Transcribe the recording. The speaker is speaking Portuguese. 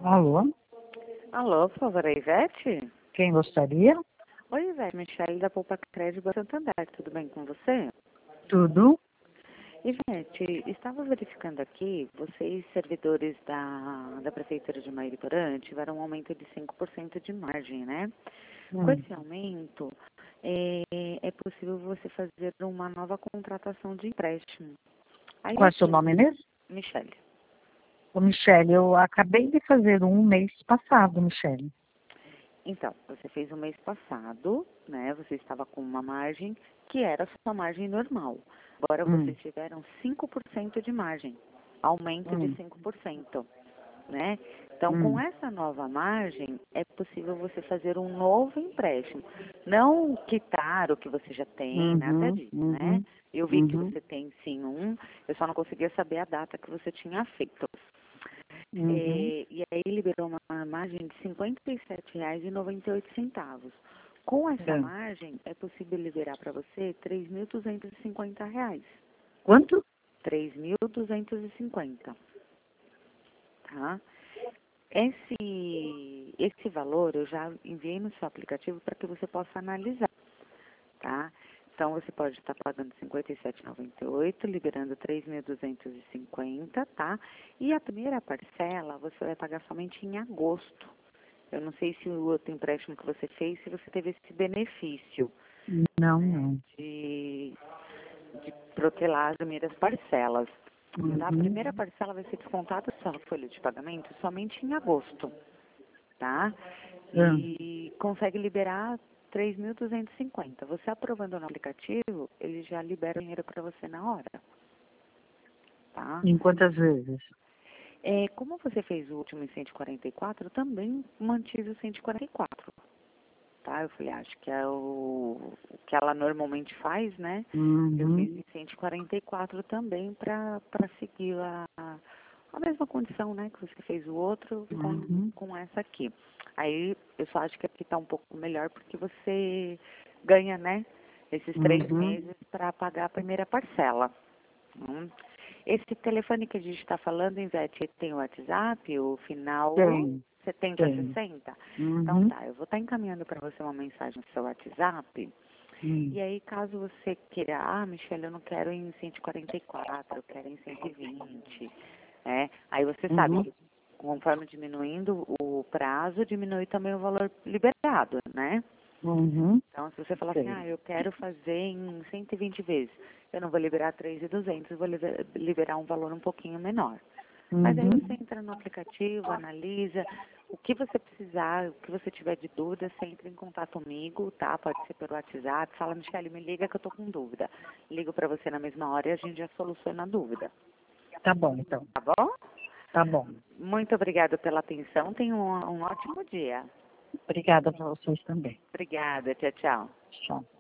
Alô? Alô, por favor, é Ivete? Quem gostaria? Oi, Ivete, Michele da Poupa Crédito Santander, tudo bem com você? Tudo? Ivete, estava verificando aqui, vocês, servidores da Prefeitura de Mairiporã, tiveram um aumento de 5% de margem, né? Com esse aumento, é possível você fazer uma nova contratação de empréstimo. Aí, Qual é o seu nome mesmo? Michele. Ô, Michele, eu acabei de fazer um mês passado, Michele. Então, você fez o mês passado, né? Você estava com uma margem que era a sua margem normal. Agora vocês tiveram 5% de margem, aumento de 5%, né? Então, com essa nova margem, é possível você fazer um novo empréstimo. Não quitar o que você já tem, nada disso, né? Eu vi que você tem sim eu só não conseguia saber a data que você tinha feito. E aí liberou uma margem de R$ 57,98. Com essa margem, é possível liberar para você R$ 3.250. Quanto? 3.250, tá? Esse valor eu já enviei no seu aplicativo para que você possa analisar, tá? Então, você pode estar pagando R$ 57,98, liberando 3.250, tá? E a primeira parcela você vai pagar somente em agosto. Eu não sei se o outro empréstimo que você fez, se você teve esse benefício. Não, Né, não. de protelar as primeiras parcelas. Tá? A primeira parcela vai ser descontada da sua folha de pagamento somente em agosto, tá? E consegue liberar 3.250. Você aprovando no aplicativo, ele já libera o dinheiro para você na hora, tá? Em quantas vezes? Como você fez o último em 144, eu também mantive o 144, tá? Eu falei, acho que é o que ela normalmente faz, né? Eu fiz em 144 também para seguir a mesma condição, né? Que você fez o outro com essa aqui. Aí eu só acho que aqui está um pouco melhor porque você ganha, né? Esses 3 meses para pagar a primeira parcela. Esse telefone que a gente está falando, Ivete, tem o WhatsApp, o final Tem. 7060? Então tá, eu vou estar encaminhando para você uma mensagem no seu WhatsApp. E aí, caso você queira, Michele, eu não quero em 144, eu quero em 120, né? Aí você sabe que conforme diminuindo o prazo, diminui também o valor liberado, né? Então, se você falar assim, eu quero fazer em 120 vezes, eu não vou liberar 3.200, eu vou liberar um valor um pouquinho menor. Mas aí você entra no aplicativo, analisa, o que você precisar, o que você tiver de dúvida, você entra em contato comigo, tá? Pode ser pelo WhatsApp, fala, Michele, me liga que eu tô com dúvida. Ligo para você na mesma hora e a gente já soluciona a dúvida. Tá bom, então. Tá bom? Tá bom. Muito obrigada pela atenção, tenha um ótimo dia. Obrigada para vocês também. Obrigada, tchau, tchau. Tchau.